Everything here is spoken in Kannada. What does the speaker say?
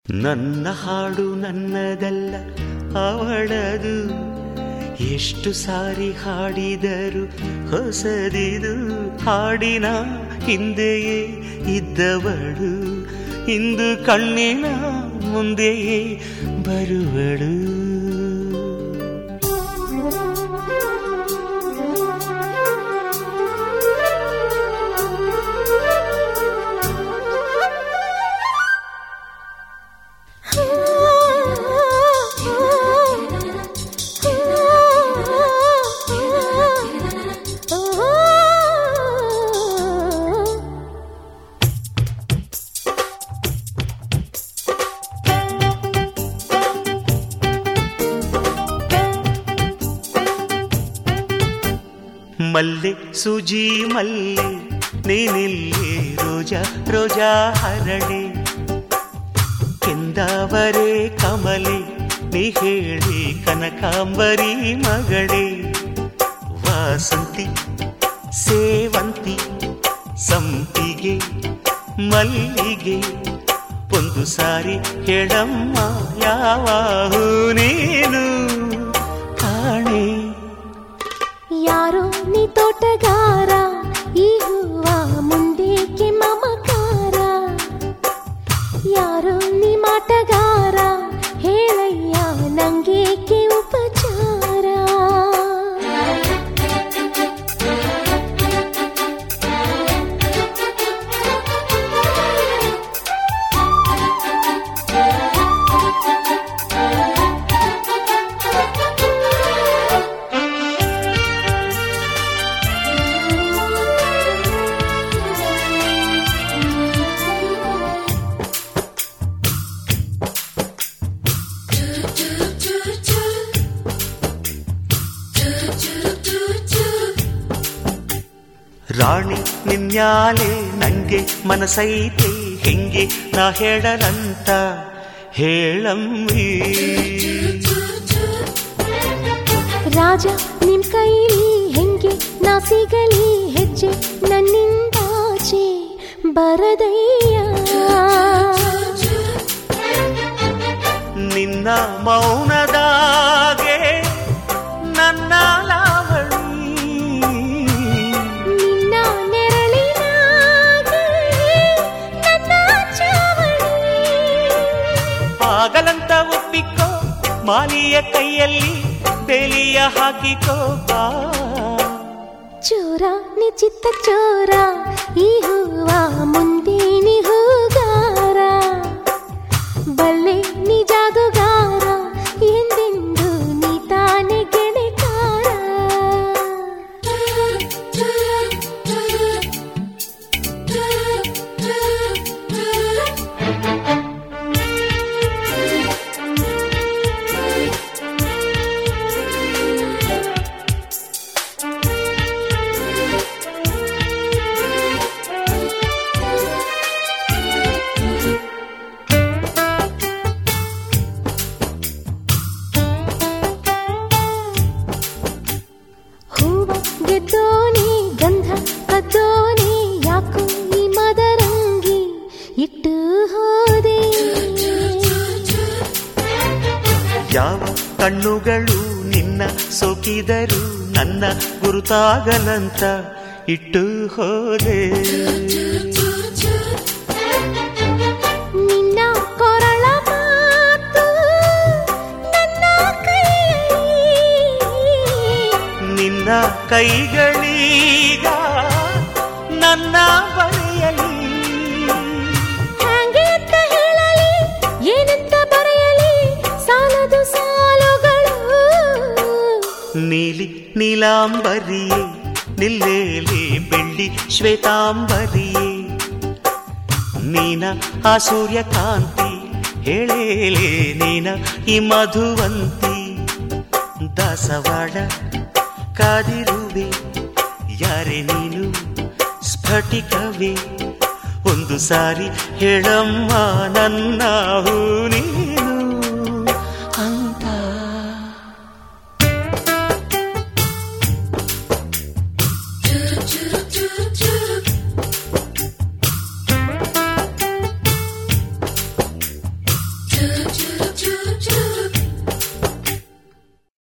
ನನ್ನ ಹಾಡು ನನ್ನದಲ್ಲ ಅವಳದು, ಎಷ್ಟು ಸಾರಿ ಹಾಡಿದರು ಹೊಸದಿದು. ಹಾಡಿನ ಹಿಂದೆಯೇ ಇದ್ದವಳು ಇಂದು ಕಣ್ಣಿನ ಮುಂದೆಯೇ ಬರುವಳು. ಮಲ್ಲೆ ಸುಜಿ ಮಲ್ಲೆ ನೀನಿಲ್ಲೇ, ರೋಜಾ ರೋಜಾ ಹರಳೆ, ಕೆಂದಾವರೆ ಕಮಲೆ ನೀ ಹೇಳಿ, ಕನಕಾಂಬರಿ ಮಗಳೇ. ವಾಸಂತಿ ಸೇವಂತಿ ಸಂಪಿಗೆ ಮಲ್ಲಿಗೆ, ಒಂದು ಸಾರಿ ಹೇಳಮ್ಮ ಯಾವ ನೀನು ಕಾಣೆ. ಯಾರೋ ನೀ ತೋಟಗಾರ, ಈ ಹೂವ ಮುಂದೇಕೆ ಮಮಕಾರ. ಯಾರೋ ನೀ ಮಾಟಗಾರ, ಹೇಳಯ್ಯ ನಂಗೇಕೆ ಉಪಚಾರ. ರಾಣಿ ನಿನ್ಯಾಲೆ ನಂಗೆ ಮನಸೈತೆ, ಹೆಂಗೆ ನಾ ಹೇಳಲಂತ ಹೇಳಮ್ಮಿ. ರಾಜ ನಿಮ್ ಕೈಲಿ ಹೆಂಗೆ ನಾ ಸಿಗಲಿ, ಹೆಜ್ಜೆ ನನ್ನಿಂದಾಚೆ ಬರದಯ್ಯ. ನಿನ್ನ ಮೌನದಾಗೆ ನನ್ನ ಲಾವಣಿ, ನಿನ್ನ ನೆರಳಿನಾಗೆ ನನ್ನ ಚಾವಣಿ. ಆಗಲಂತ ಒಪ್ಪಿಕೋ, ಮಾಲಿಯ ಕೈಯಲ್ಲಿ ಬೇಲಿಯ ಹಾಕಿಕೋ ಬಾ. ಚೋರ ನಿಚಿತ್ತ ಚೋರ, ಈ ಹೂವ ಮುಂದೆ ನೀ ಹೂಗಾರ. ಬಲ್ಲೆ ನೀ ಜಾದುಗಾರ, ಎಂದೆಂದು ನೀ ತಾನೆ ಗೆಳೆಕಾರ. ಹೂವ ಗೆದ್ದೋನೆ ಗಂಧ ಕದ್ದೋನೆ, ಯಾಕೋ ಈ ಮದರಂಗಿ ಇಟ್ಟು ಹೋದೆ. ಯಾವ ಕಣ್ಣುಗಳು ನಿನ್ನ ಸೋಕಿದರು, ನನ್ನ ಗುರುತಾಗಲಂತ ಇಟ್ಟು ಹೋದೆ. ನಿನ್ನ ಕೊರಳ ಮಾತು ನನ್ನ ಕೈಯಲ್ಲಿ, ನಿನ್ನ ಕೈಗಳೀಗ ನನ್ನ ಬರೆಯಲಿ. ಹ್ಯಾಂಗೆ ಅಂತ ಹೇಳಲಿ, ಏನಂತ ಬರೆಯಲಿ, ಸಾಲದು ಸಾಲುಗಳು. ನೀಲಿ ನೀಲಾಂಬರಿಯೇ ನಿಲ್ಲೇಲಿ, ಬೆಳ್ಳಿ ಶ್ವೇತಾಂಬರಿಯೇ ನೀನ ಆ ಸೂರ್ಯಕಾಂತಿ, ಹೇಳೇಲೆ ನೀನ ಈ ಮಧುವಂತಿ. ದಾಸವಾಳ ಕಾದಿರುವೆ, ಯಾರೇ ನೀನು ಸ್ಫಟಿಕವೇ, ಒಂದು ಸಾರಿ ಹೇಳಮ್ಮ ನನ್ನ ಹೂ